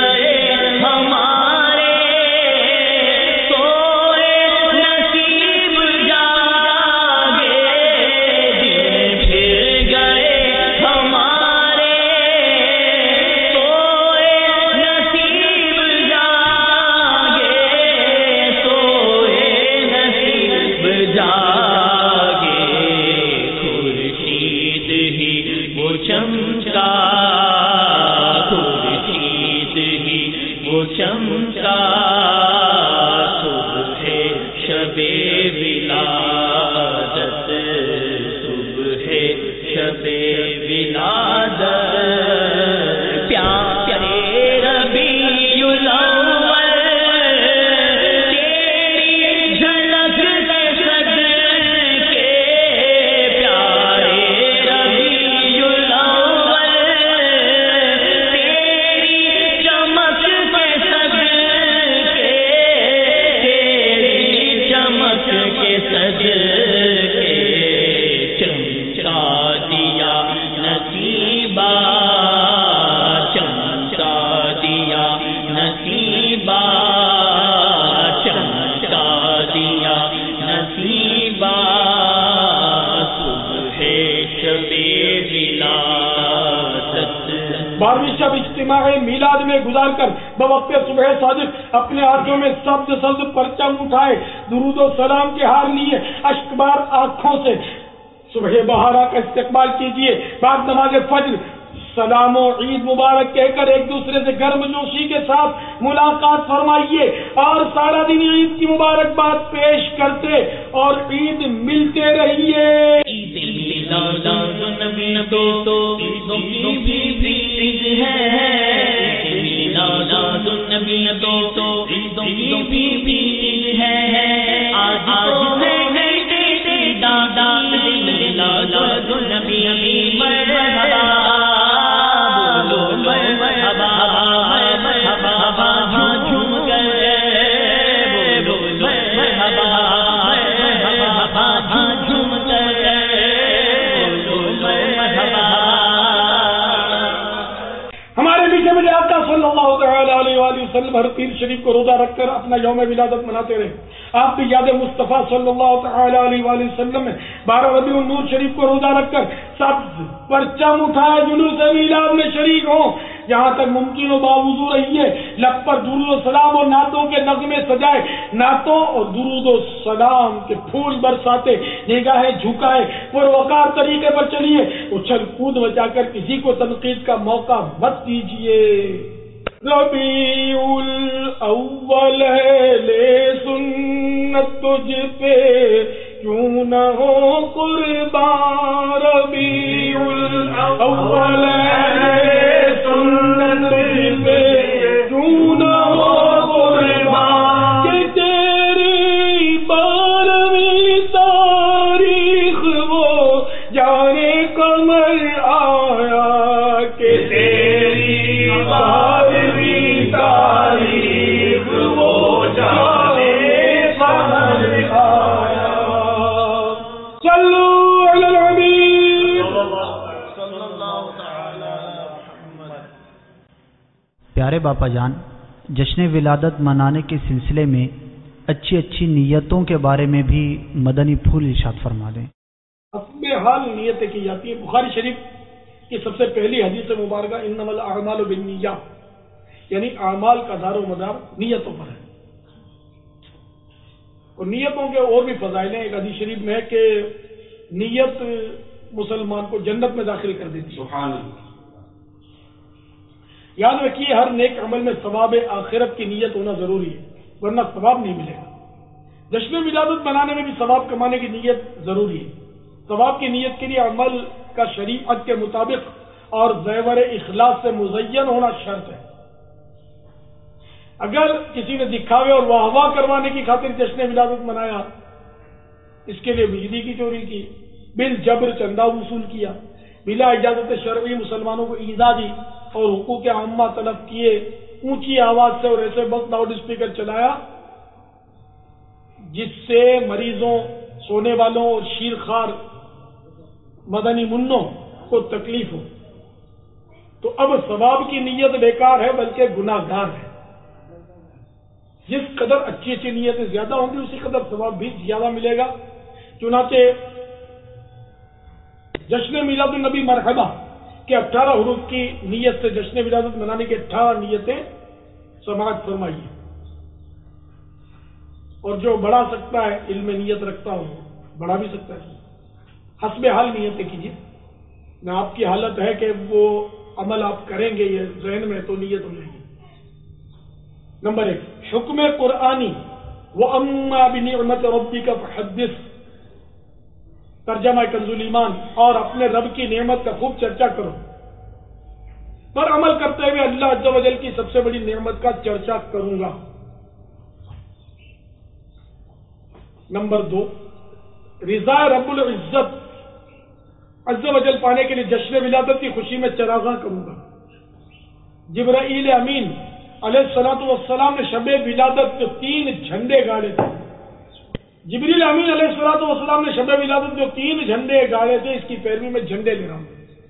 ہمارے سوئے نصیب जागे खुर्शीद ही वो चमका, खुर्शीद ही वो चमका, सुबह शबे विलादत, सुबह शबे विलादत, प्यारे रबीउल अव्वल तेरी झलक सदके, प्यारे रबीउल अव्वल तेरी चमक के सदके, तेरी चमक के सदके चमका दिया नसीबा, चमका दिया नसीबा, चमका दिया नसीबा, सुबह शबे विलादत। बारहवीं शब इज्तिमाए मीलाद में गुजार कर बवक्ते सुबह सादिक अपने हाथों में सब्ज सब्ज परचम उठाए, दुरूद और सलाम के हार लिए अश्कबार आंखों से सुबह बहारा का इस्तेमाल कीजिए। बाद नमाज फज्र सलाम और ईद मुबारक कहकर एक दूसरे से गर्मजोशी के साथ मुलाकात फरमाइए और सारा दिन ईद की मुबारकबाद पेश करते और ईद मिलते रहिए। ईद मिलादुन्नबी तो ईदों की भी ईद है, मिलादुन्नबी तो ईदों की भी ईद है, आज है दादा मिलादुन्नबी मरहबा, बोलो मरहबा मरहबा झूम कर, बोलो मरहबा मरहबा झूम कर, बोलो मरहबा। हमारे बीच में आका सल्लल्लाहु अलैहि वसल्लम हर पीर शरीफ को रोजा रखकर अपना यौम विलादत मनाते रहे। आप भी याद मुस्तफ़ा सल्लल्लाहु अलैहि वसल्लम में बारह रबीउल नूर शरीफ को रोजा रखकर सब्ज परचम उठाए जुलूस मीलाद में शरीक हो। जहाँ तक मुमकिन हो बावजू रहिए, लब पर दुरूद और सलाम और नातों के नगमे सजाए, नातों और दुरूद और सलाम के फूल बरसाते, निगाहें झुकाए, पुरवकार तरीके पर चलिए, उछल कूद मचाकर किसी को तनकीद का मौका मत दीजिए। रबीउल अव्वल है ले सुन्नत तुझ पे क्यों न हो कुर्बान, रबीउल अव्वल है सुन्नत तुझ पे क्यों न हो कुर्बान, कि तेरी बारहवीं तारीख वो जाने कमर आया, कि तेरी बारहवीं तारीख वो जाने कमर आया। चलो अलल हबीब सल्लल्लाहु तआला मुहम्मद। प्यारे बापा जान, जश्न विलादत मनाने के सिलसिले में अच्छी अच्छी नीयतों के बारे में भी मदनी फूल इरशाद फरमा दें। अपने हाल नीयतें की जाती है। बुखारी शरीफ की सबसे पहली हदीस मुबारक इन्नमल अअमालु बिन्निय्यात, यानी अमाल का दारो मदार नीयतों पर है। और नीयतों के और भी फजाइल हैं। एक हदीस शरीफ में है कि नीयत मुसलमान को जन्नत में दाखिल कर देती है। सुभान अल्लाह। याद रखिए, हर नेक अमल में सवाब आखिरत की नीयत होना जरूरी है, वरना सवाब नहीं मिलेगा। जश्न विलादत बनाने में भी सवाब कमाने की नीयत जरूरी है। सवाब की नीयत के लिए अमल का शरीयत के मुताबिक और ज़ेवर इखलास से मुज़य्यन होना शर्त है। अगर किसी ने दिखावे और वाहवाह करवाने की खातिर जश्न विलादत मनाया, इसके लिए बिजली की चोरी की, बिल जबर चंदा वसूल किया, बिला इजाजत शरई मुसलमानों को ईजा दी और हुकूक आम्मा तलब किए, ऊंची आवाज से और ऐसे वक्त लाउड स्पीकर चलाया जिससे मरीजों, सोने वालों और शीरखार मदनी मुन्नों को तकलीफ हो, तो अब सवाब की नीयत बेकार है, बल्कि गुनाहगार है। जिस कदर अच्छी अच्छी नीयतें ज्यादा होंगी, उसी कदर सवाब भी ज्यादा मिलेगा। चुनाचे जश्न मिलादुन नबी मरहबा के अठारह हुरूफ की नीयत से जश्न विलादत मनाने की अठारह नीयतें समाज फरमाइए। और जो बढ़ा सकता है, इल्म नीयत रखता हूं, بڑھا بھی سکتا ہے. حسب حال نیتیں کیجیے. نہ آپ کی حالت ہے کہ وہ عمل آپ کریں گے یہ ذہن میں تو نیت ہو جائے گی. نمبر ایک حکم قرآنی وَأَمَّا بِنِعْمَةِ رَبِّكَ فَحَدِّثْ. ترجمہ کنز الایمان. اور اپنے رب کی نعمت کا خوب چرچا کرو. پر عمل کرتے ہوئے اللہ عز و جل کی سب سے بڑی نعمت کا چرچا کروں گا. نمبر دو رضا رب العزت عز و جل پانے کے لیے جشن ولادت کی خوشی میں چراغاں کروں گا. جبرائیل امین علیہ الصلوۃ والسلام نے شب ولادت کے تین جھنڈے گاڑے تھے. جبریل امین علیہ الصلوۃ والسلام نے شب ولادت جو تین جھنڈے گاڑے تھے اس کی پیروی میں جھنڈے لے رہا ہوں.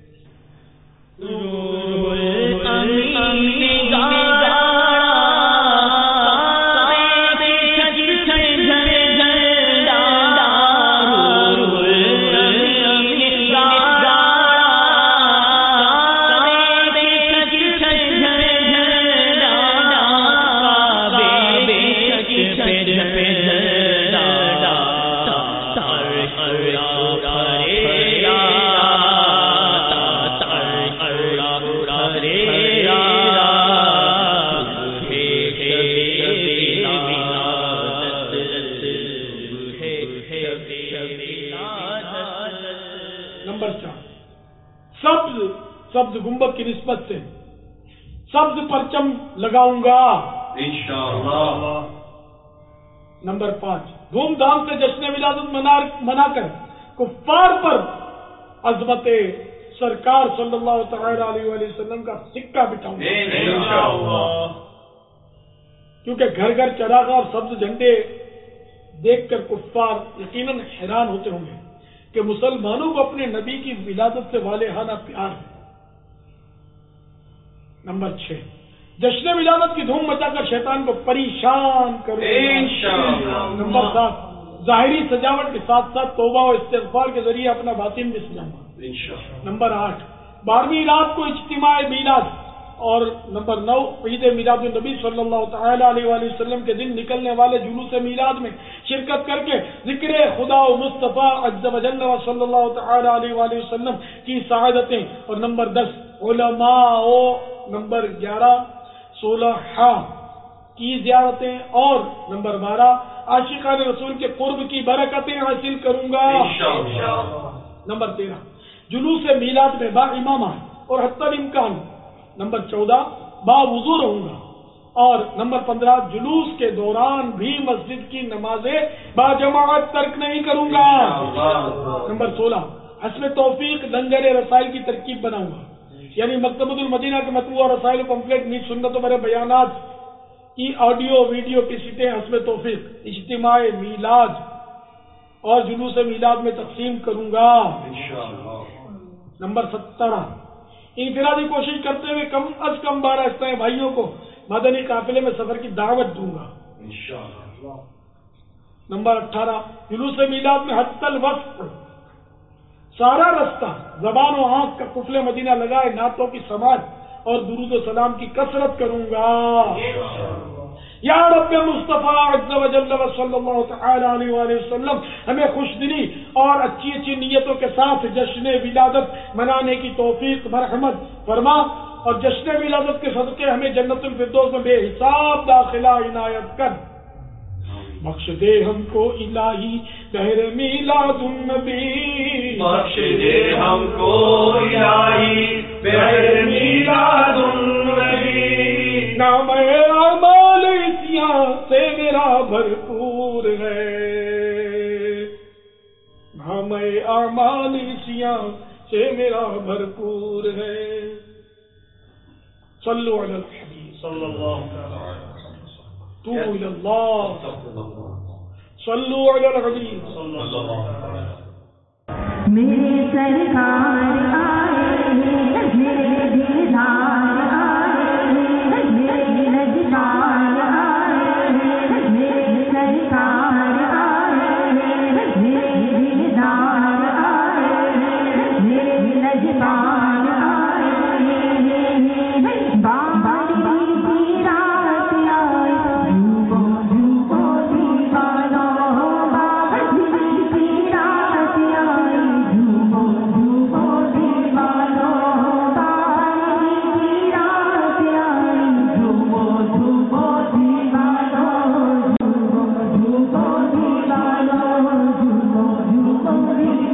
سبز گنبد کی نسبت سے سبز پرچم لگاؤں گا انشاءاللہ. نمبر پانچ دھوم دھام سے جشن ولادت منا کر کفار پر عظمت سرکار صلی اللہ تعالی علیہ وآلہ وسلم کا سکہ بٹھاؤں گا انشاءاللہ. کیونکہ گھر گھر چراغ اور سبز جھنڈے دیکھ کر کفار یقیناً حیران ہوتے ہوں گے کہ مسلمانوں کو اپنے نبی کی ولادت سے والہانہ پیار ہے. نمبر چھ جشن ولادت کی دھوم مچا کر شیطان کو پریشان کروں انشاءاللہ. نمبر سات ظاہری سجاوٹ کے ساتھ ساتھ توبہ و استغفار کے ذریعے اپنا باطن بھی سجاؤں گا انشاءاللہ. نمبر آٹھ بارہویں رات کو اجتماع میلاد اور نمبر نو عید میلاد النبی صلی اللہ تعالی علیہ وآلہ وسلم کے دن نکلنے والے جلوس میلاد میں شرکت کر کے ذکر خدا و مصطفیٰ عز و جل و صلی اللہ تعالی علیہ وآلہ وسلم کی سعادتیں. اور نمبر دس علماء و نمبر گیارہ صلحاء کی زیارتیں. اور نمبر بارہ عاشقان رسول کے قرب کی برکتیں حاصل کروں گا انشاءاللہ. نمبر تیرہ جلوس میلاد میں با امامہ اور حتی الامکان. نمبر چودہ با وضو رہوں گا. اور نمبر پندرہ جلوس کے دوران بھی مسجد کی نمازیں با جماعت ترک نہیں کروں گا. نمبر سولہ حسب توفیق لنگر رسائل کی ترکیب بناؤں گا. یعنی مکتبۃ المدینہ کے مطبوعہ رسائل کمپلیٹ نیت سنت و میرے بیانات کی آڈیو ویڈیو کی سیٹیں حسب توفیق اجتماع میلاد اور جلوس میلاد میں تقسیم کروں گا انشاءاللہ. نمبر سترہ انفرادی کوشش کرتے ہوئے کم از کم بارہ اسلامی بھائیوں کو مدنی قافلے میں سفر کی دعوت دوں گا انشاءاللہ. نمبر اٹھارہ جلوس میلاد میں حتی الوصف سارا رستہ زبان و آنکھ کا قفل مدینہ لگائے نعتوں کی سماعت اور درود و سلام کی کثرت کروں گا. یا رب مصطفیٰ عز و جل و صلی اللہ تعالی علیہ وآلہ وسلم ہمیں خوش دلی اور اچھی اچھی نیتوں کے ساتھ جشن ولادت منانے کی توفیق مرحمت فرما. اور جشن ولادت کے صدقے ہمیں جنت الفردوس میں بے حساب داخلہ عنایت کر. بخش دے ہم کو الہی بہر میلاد النبی بخش دے ہم کو الہی بہر میلاد النبی. نام اعمال سیاں سے میرا بھرپور ہے. نام اعمال سیاں سے میرا بھرپور ہے. صلو علی الحبیب صلی اللہ علیہ وسلم. توبوا الی اللہ. صلو علی الحبیب صلی اللہ علیہ وسلم. میرے سرکار آئے میرے دیدار آئے میرے نجدار آئے میرے سرکار آئے میرے دیدار آئے میرے نجدار آئے بابا کی رات آئے جھومو جھومو دیوانو بابا کی رات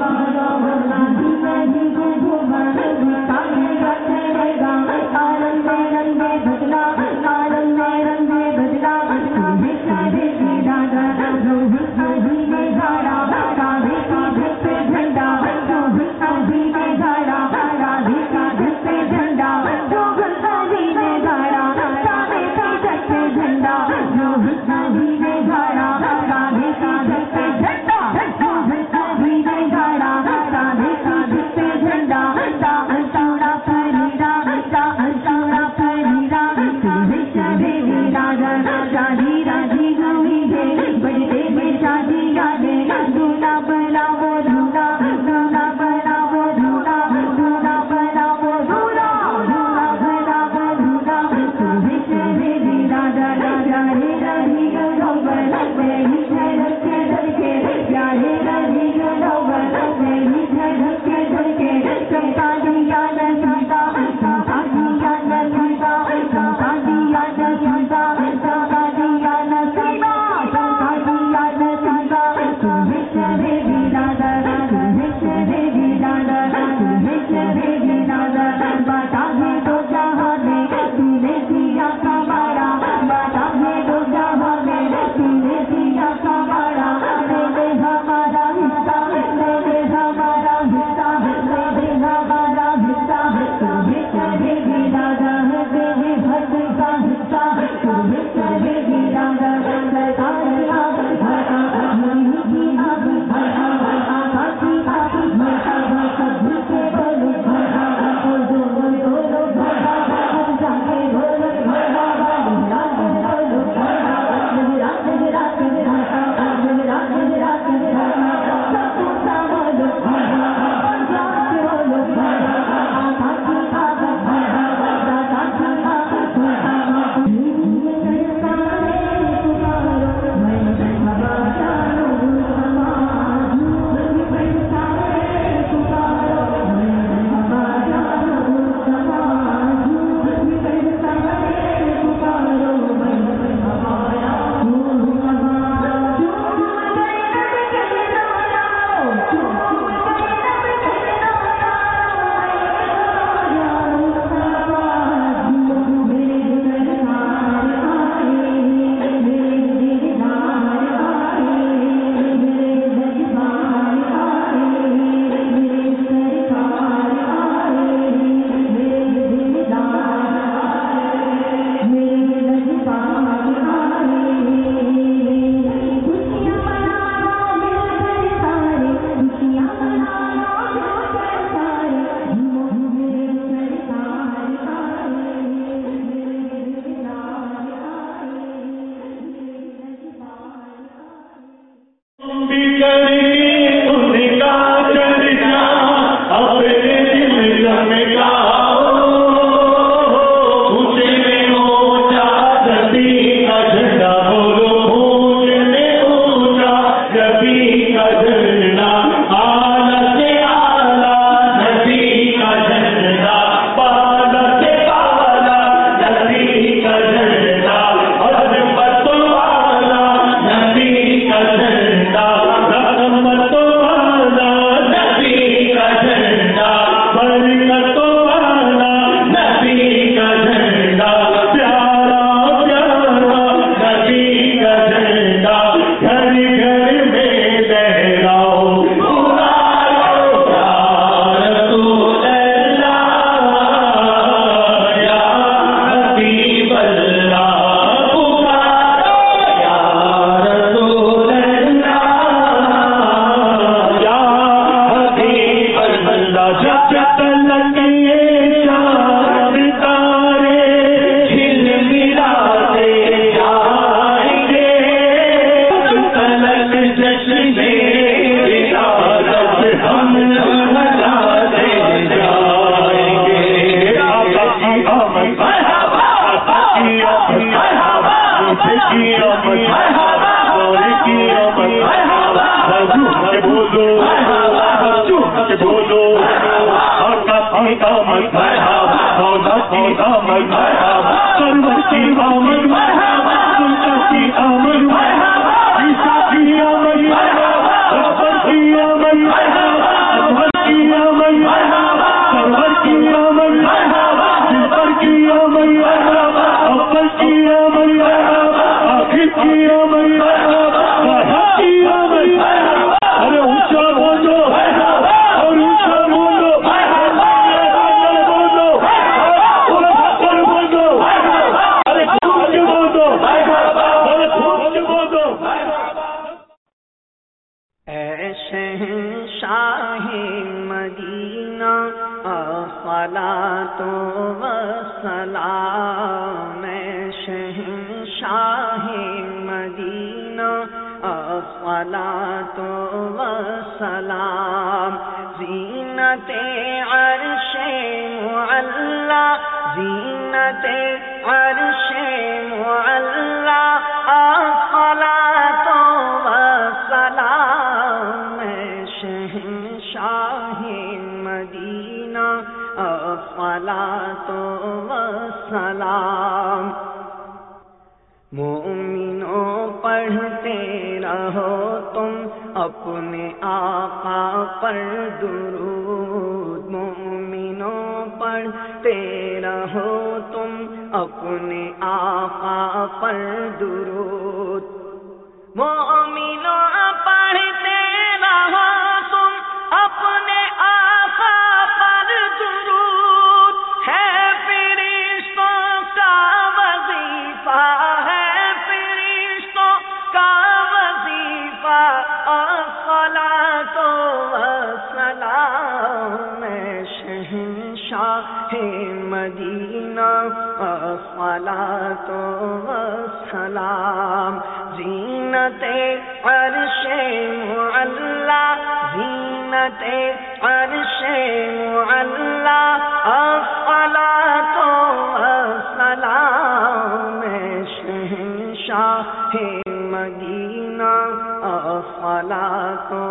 مرحبا کیا میا اول کیا میا آخر کیا میا کیا میا ارے اونچا بولو اور اونچا بولو بولو بولو ارے خوب سے بولو ارے خوب سے بولو. اے شہنشاہ مدینہ الصلاۃ والسلام، اے شہنشاہ مدینہ الصلاۃ والسلام، زینت عرش معلا زینت عرش معلا الصلاۃ والسلام، اے شہنشاہ مدینہ الصلاۃ والسلام. مومنوں پڑھتے رہو تم اپنے آقا پر درود، مومنوں پڑھتے رہو تم اپنے آقا پر درود، مومنوں پڑھتے رہو تم اپنے آقا پر درود، ہے فرشتوں کا وظیفہ ہے فرشتوں کا وظیفہ الصلاۃ والسلام، اے شہنشاہ مدینہ الصلاۃ والسلام، زینت عرش معلا زینت عرش معلا الصلاۃ والسلام، اے شہنشاہ مدینہ الصلاۃ